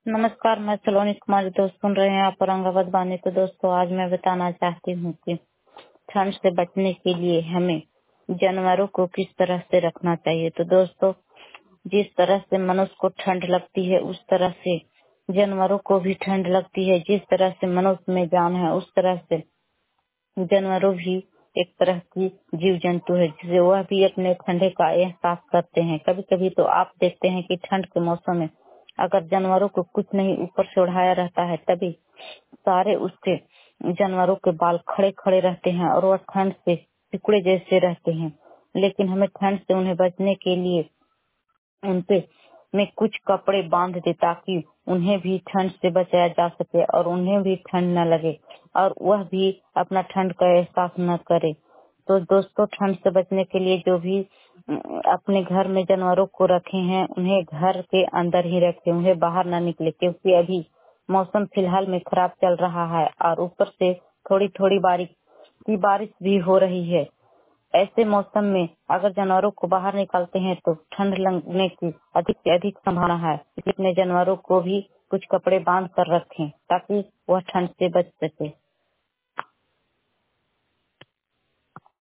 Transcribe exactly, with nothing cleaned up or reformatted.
नमस्कार, मैं सलोनी कुमारी। दोस्त सुन रहे हैं आप औरंगाबाद बानी। तो दोस्तों, आज मैं बताना चाहती हूँ कि ठंड से बचने के लिए हमें जानवरों को किस तरह से रखना चाहिए। तो दोस्तों, जिस तरह से मनुष्य को ठंड लगती है उस तरह से जानवरों को भी ठंड लगती है। जिस तरह से मनुष्य में जान है उस तरह से जानवरों भी एक तरह की जीव जंतु है, जिसे वह भी अपने ठंडे का एहसास करते हैं। कभी कभी तो आप देखते हैं कि ठंड के मौसम में अगर जानवरों को कुछ नहीं ऊपर से ओढ़ाया रहता है, तभी सारे उसके जानवरों के बाल खड़े खड़े रहते हैं और वह ठंड से टुकड़े जैसे रहते हैं। लेकिन हमें ठंड से उन्हें बचने के लिए उनपे में कुछ कपड़े बांध दे, ताकि उन्हें भी ठंड से बचाया जा सके और उन्हें भी ठंड न लगे और वह भी अपना ठंड का एहसास न करे। तो दोस्तों, ठंड से बचने के लिए जो भी अम, अपने घर में जानवरों को रखे हैं, उन्हें घर के अंदर ही रखें, उन्हें बाहर न निकले, क्योंकि अभी मौसम फिलहाल में खराब चल रहा है और ऊपर से थोड़ी थोड़ी बारिश की बारिश भी हो रही है। ऐसे मौसम में अगर जानवरों को बाहर निकालते हैं तो ठंड लगने की अधिक से अधिक संभावना है। इसलिए अपने जानवरों को भी कुछ कपड़े बांध कर रखें ताकि वह ठंड से बच सके।